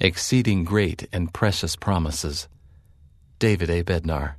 Exceeding Great and Precious Promises. David A. Bednar.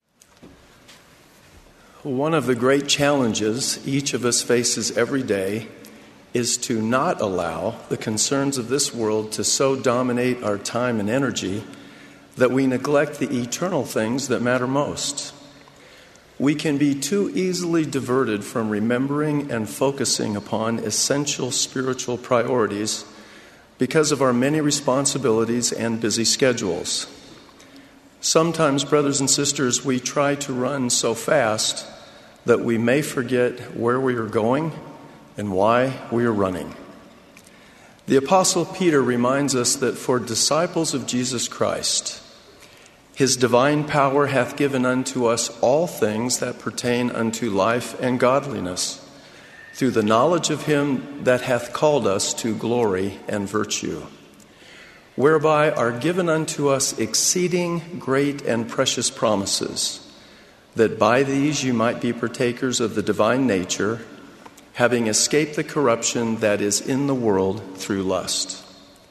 One of the great challenges each of us faces every day is to not allow the concerns of this world to so dominate our time and energy that we neglect the eternal things that matter most. We can be too easily diverted from remembering and focusing upon essential spiritual priorities because of our many responsibilities and busy schedules. Sometimes, brothers and sisters, we try to run so fast that we may forget where we are going and why we are running. The Apostle Peter reminds us that for disciples of Jesus Christ, His divine power hath given unto us all things that pertain unto life and godliness, through the knowledge of Him that hath called us to glory and virtue, whereby are given unto us exceeding great and precious promises, that by these you might be partakers of the divine nature, having escaped the corruption that is in the world through lust.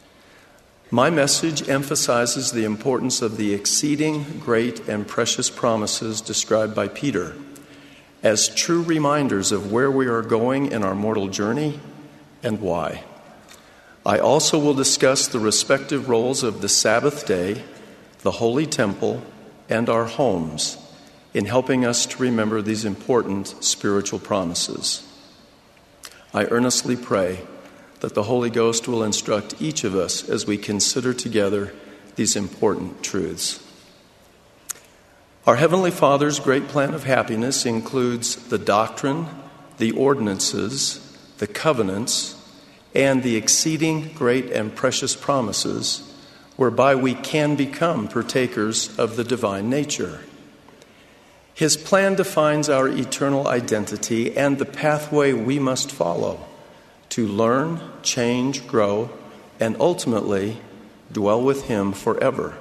My message emphasizes the importance of the exceeding great and precious promises described by Peter as true reminders of where we are going in our mortal journey and why. I also will discuss the respective roles of the Sabbath day, the Holy Temple, and our homes in helping us to remember these important spiritual promises. I earnestly pray that the Holy Ghost will instruct each of us as we consider together these important truths. Our Heavenly Father's great plan of happiness includes the doctrine, the ordinances, the covenants, and the exceeding great and precious promises whereby we can become partakers of the divine nature. His plan defines our eternal identity and the pathway we must follow to learn, change, grow, and ultimately dwell with Him forever.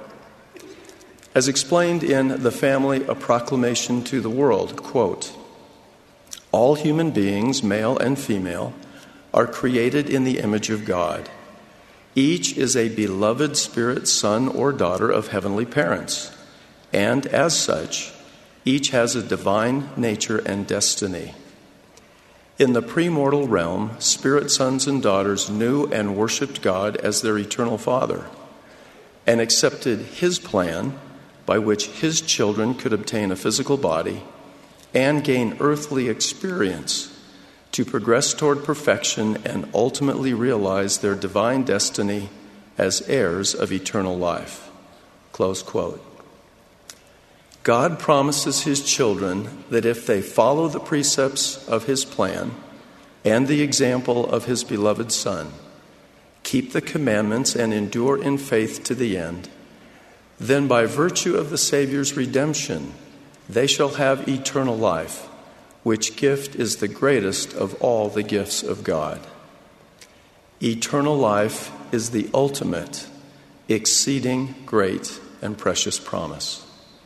As explained in The Family, A Proclamation to the World, quote, "All human beings, male and female, are created in the image of God. Each is a beloved spirit son or daughter of heavenly parents, and as such, each has a divine nature and destiny. In the premortal realm, spirit sons and daughters knew and worshiped God as their eternal Father, and accepted His plan by which His children could obtain a physical body and gain earthly experience to progress toward perfection and ultimately realize their divine destiny as heirs of eternal life." Close quote. God promises His children that if they follow the precepts of His plan and the example of His beloved Son, keep the commandments and endure in faith to the end, then by virtue of the Savior's redemption, they shall have eternal life, which gift is the greatest of all the gifts of God. Eternal life is the ultimate, exceeding great and precious promise.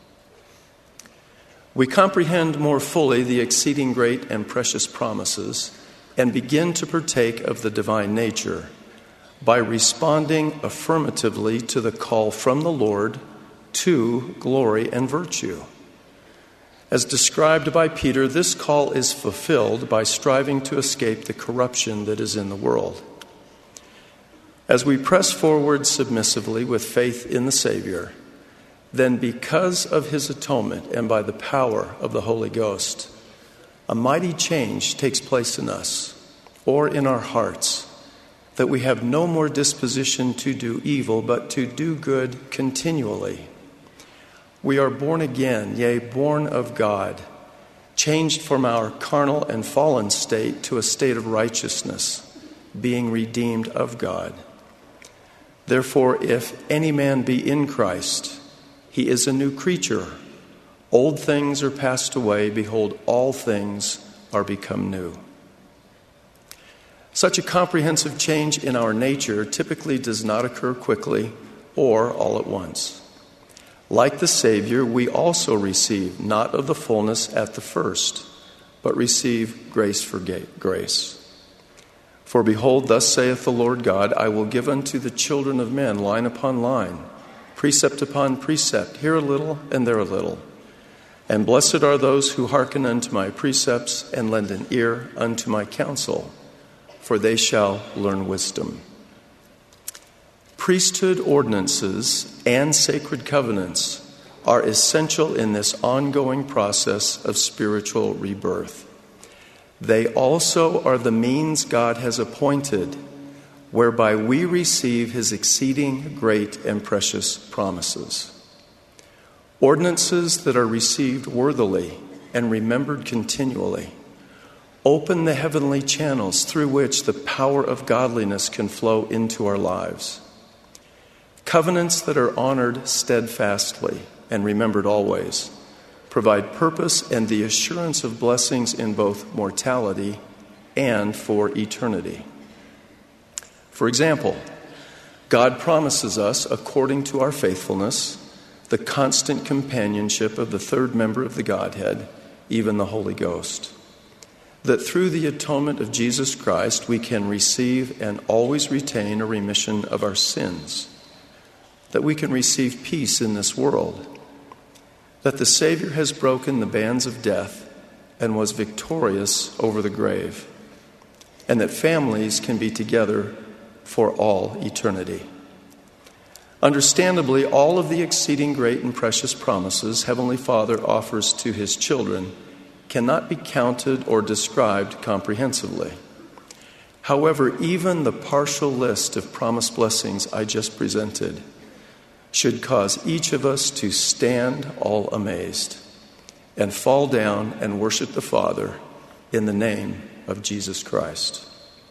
We comprehend more fully the exceeding great and precious promises and begin to partake of the divine nature by responding affirmatively to the call from the Lord to glory and virtue. As described by Peter, this call is fulfilled by striving to escape the corruption that is in the world. As we press forward submissively with faith in the Savior, then because of His atonement and by the power of the Holy Ghost, a mighty change takes place in us or in our hearts, that we have no more disposition to do evil, but to do good continually. We are born again, yea, born of God, changed from our carnal and fallen state to a state of righteousness, being redeemed of God. Therefore, if any man be in Christ, he is a new creature. Old things are passed away. Behold, all things are become new. Such a comprehensive change in our nature typically does not occur quickly or all at once. Like the Savior, we also receive not of the fullness at the first, but receive grace for grace. For behold, thus saith the Lord God, I will give unto the children of men line upon line, precept upon precept, here a little and there a little. And blessed are those who hearken unto my precepts and lend an ear unto my counsel, for they shall learn wisdom. Priesthood ordinances and sacred covenants are essential in this ongoing process of spiritual rebirth. They also are the means God has appointed whereby we receive his exceeding great and precious promises. Ordinances that are received worthily and remembered continually open the heavenly channels through which the power of godliness can flow into our lives. Covenants that are honored steadfastly and remembered always provide purpose and the assurance of blessings in both mortality and for eternity. For example, God promises us, according to our faithfulness, the constant companionship of the third member of the Godhead, even the Holy Ghost. That through the atonement of Jesus Christ, we can receive and always retain a remission of our sins. That we can receive peace in this world. That the Savior has broken the bands of death and was victorious over the grave. And that families can be together for all eternity. Understandably, all of the exceeding great and precious promises Heavenly Father offers to his children cannot be counted or described comprehensively. However, even the partial list of promised blessings I just presented should cause each of us to stand all amazed and fall down and worship the Father in the name of Jesus Christ.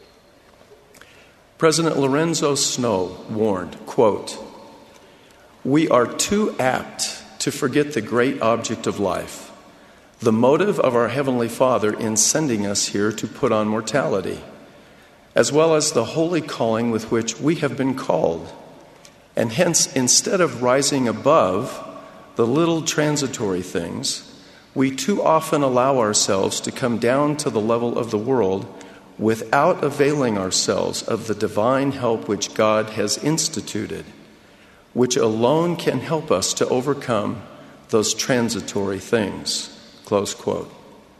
President Lorenzo Snow warned, quote, "We are too apt to forget the great object of life, the motive of our Heavenly Father in sending us here to put on mortality, as well as the holy calling with which we have been called. And hence, instead of rising above the little transitory things, we too often allow ourselves to come down to the level of the world without availing ourselves of the divine help which God has instituted, which alone can help us to overcome those transitory things." Close quote.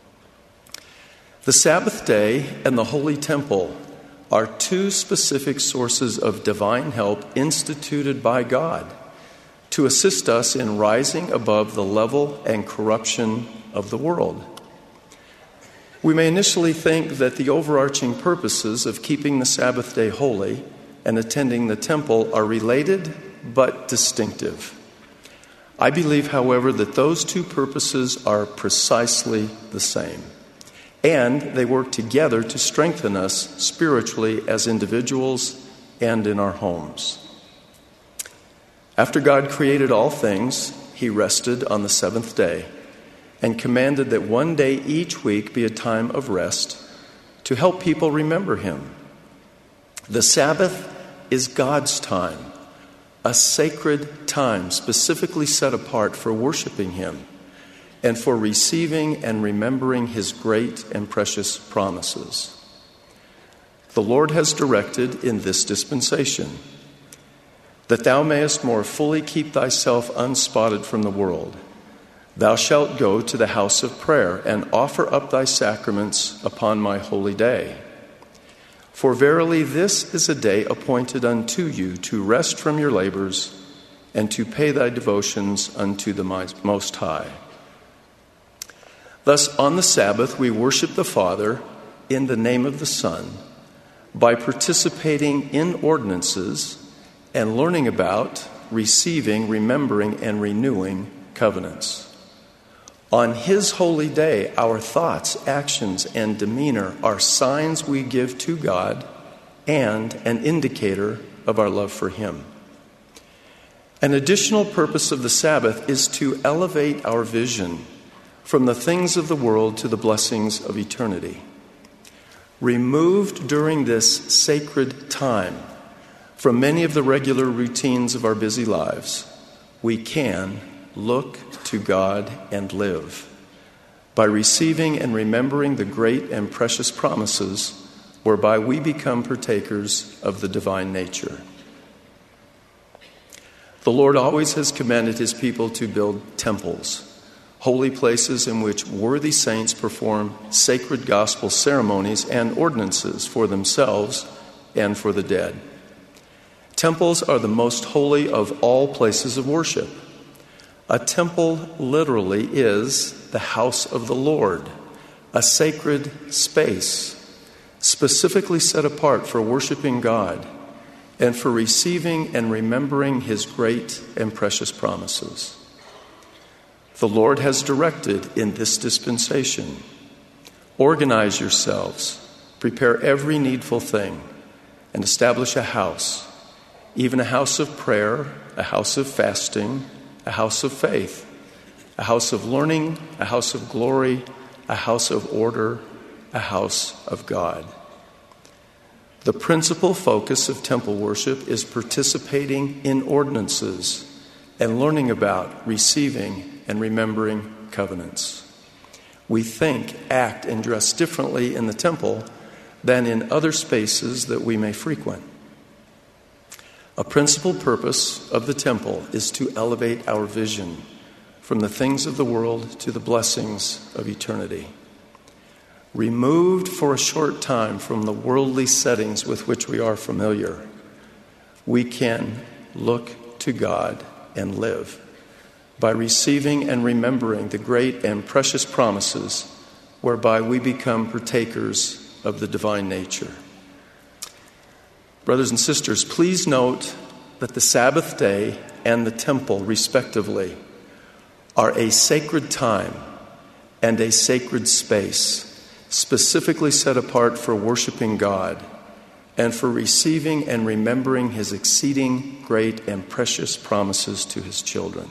The Sabbath day and the Holy Temple are two specific sources of divine help instituted by God to assist us in rising above the level and corruption of the world. We may initially think that the overarching purposes of keeping the Sabbath day holy and attending the temple are related but distinctive. I believe, however, that those two purposes are precisely the same, and they work together to strengthen us spiritually as individuals and in our homes. After God created all things, he rested on the seventh day and commanded that one day each week be a time of rest to help people remember him. The Sabbath is God's time, a sacred time specifically set apart for worshiping him and for receiving and remembering his great and precious promises. The Lord has directed in this dispensation that thou mayest more fully keep thyself unspotted from the world. Thou shalt go to the house of prayer and offer up thy sacraments upon my holy day. For verily this is a day appointed unto you to rest from your labors and to pay thy devotions unto the Most High. Thus, on the Sabbath, we worship the Father in the name of the Son by participating in ordinances and learning about, receiving, remembering, and renewing covenants. On his holy day, our thoughts, actions, and demeanor are signs we give to God and an indicator of our love for him. An additional purpose of the Sabbath is to elevate our vision from the things of the world to the blessings of eternity. Removed during this sacred time from many of the regular routines of our busy lives, we can look to God and live by receiving and remembering the great and precious promises whereby we become partakers of the divine nature. The Lord always has commanded his people to build temples, holy places in which worthy saints perform sacred gospel ceremonies and ordinances for themselves and for the dead. Temples are the most holy of all places of worship. A temple literally is the house of the Lord, a sacred space specifically set apart for worshiping God and for receiving and remembering his great and precious promises. The Lord has directed in this dispensation, organize yourselves, prepare every needful thing, and establish a house, even a house of prayer, a house of fasting, a house of faith, a house of learning, a house of glory, a house of order, a house of God. The principal focus of temple worship is participating in ordinances and learning about, receiving, and remembering covenants. We think, act, and dress differently in the temple than in other spaces that we may frequent. A principal purpose of the temple is to elevate our vision from the things of the world to the blessings of eternity. Removed for a short time from the worldly settings with which we are familiar, we can look to God and live by receiving and remembering the great and precious promises whereby we become partakers of the divine nature. Brothers and sisters, please note that the Sabbath day and the temple, respectively, are a sacred time and a sacred space specifically set apart for worshiping God and for receiving and remembering his exceeding great and precious promises to his children.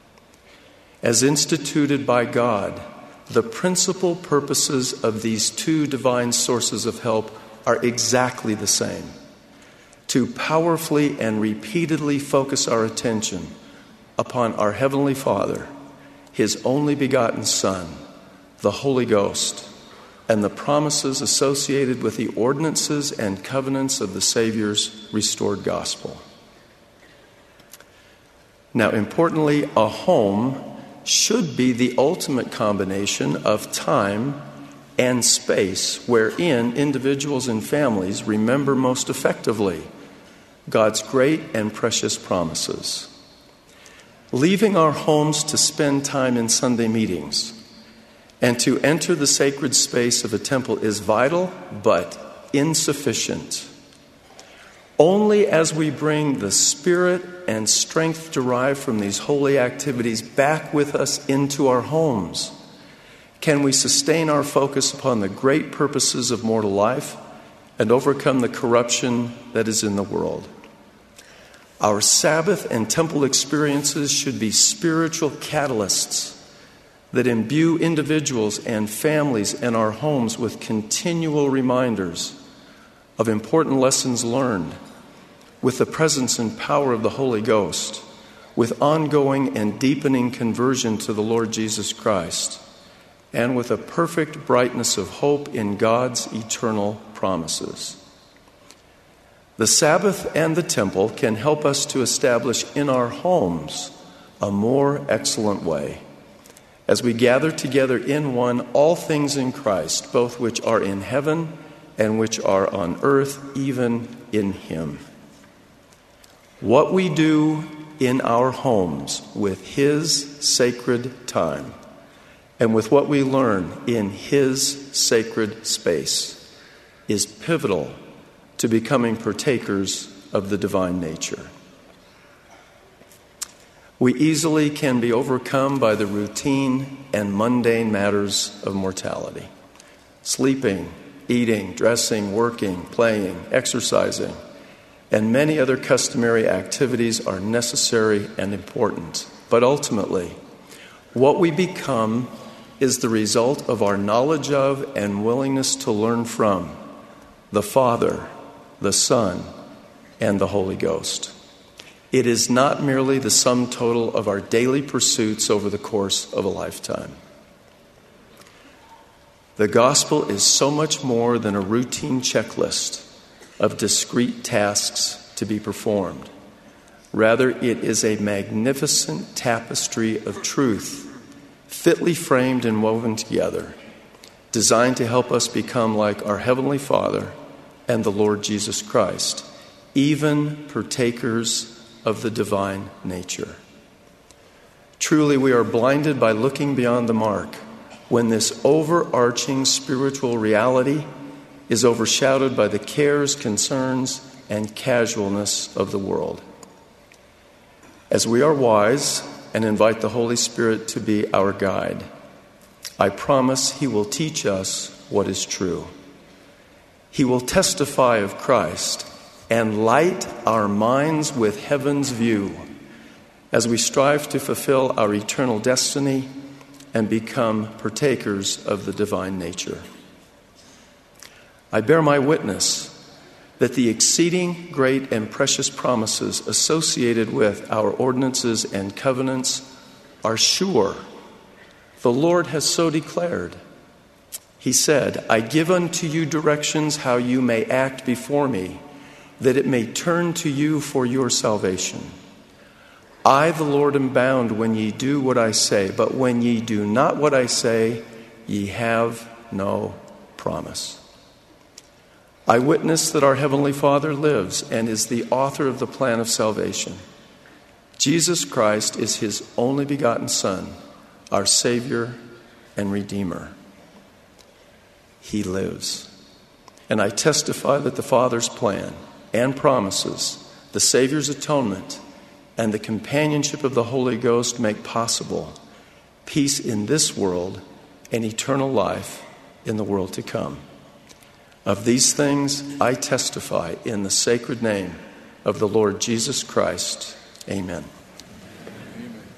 As instituted by God, the principal purposes of these two divine sources of help are exactly the same: to powerfully and repeatedly focus our attention upon our Heavenly Father, his only begotten Son, the Holy Ghost, and the promises associated with the ordinances and covenants of the Savior's restored gospel. Now, importantly, a home should be the ultimate combination of time and space wherein individuals and families remember most effectively God's great and precious promises. Leaving our homes to spend time in Sunday meetings and to enter the sacred space of a temple is vital but insufficient. Only as we bring the spirit and strength derived from these holy activities back with us into our homes can we sustain our focus upon the great purposes of mortal life and overcome the corruption that is in the world. Our Sabbath and temple experiences should be spiritual catalysts that imbue individuals and families in our homes with continual reminders of important lessons learned, with the presence and power of the Holy Ghost, with ongoing and deepening conversion to the Lord Jesus Christ, and with a perfect brightness of hope in God's eternal promises. The Sabbath and the temple can help us to establish in our homes a more excellent way, as we gather together in one all things in Christ, both which are in heaven and which are on earth, even in him. What we do in our homes with his sacred time and with what we learn in his sacred space is pivotal to becoming partakers of the divine nature. We easily can be overcome by the routine and mundane matters of mortality. Sleeping, eating, dressing, working, playing, exercising, and many other customary activities are necessary and important. But ultimately, what we become is the result of our knowledge of and willingness to learn from the Father, the Son, and the Holy Ghost. It is not merely the sum total of our daily pursuits over the course of a lifetime. The gospel is so much more than a routine checklist of discrete tasks to be performed. Rather, it is a magnificent tapestry of truth, fitly framed and woven together, designed to help us become like our Heavenly Father and the Lord Jesus Christ, even partakers of the divine nature. Truly, we are blinded by looking beyond the mark when this overarching spiritual reality is overshadowed by the cares, concerns, and casualness of the world. As we are wise and invite the Holy Spirit to be our guide, I promise He will teach us what is true. He will testify of Christ and light our minds with heaven's view as we strive to fulfill our eternal destiny and become partakers of the divine nature. I bear my witness that the exceeding great and precious promises associated with our ordinances and covenants are sure. The Lord has so declared. He said, I give unto you directions how you may act before me, that it may turn to you for your salvation. I, the Lord, am bound when ye do what I say, but when ye do not what I say, ye have no promise. I witness that our Heavenly Father lives and is the author of the plan of salvation. Jesus Christ is His only begotten Son, our Savior and Redeemer. He lives. And I testify that the Father's plan and promises, the Savior's atonement, and the companionship of the Holy Ghost make possible peace in this world and eternal life in the world to come. Of these things I testify in the sacred name of the Lord Jesus Christ. Amen. Amen.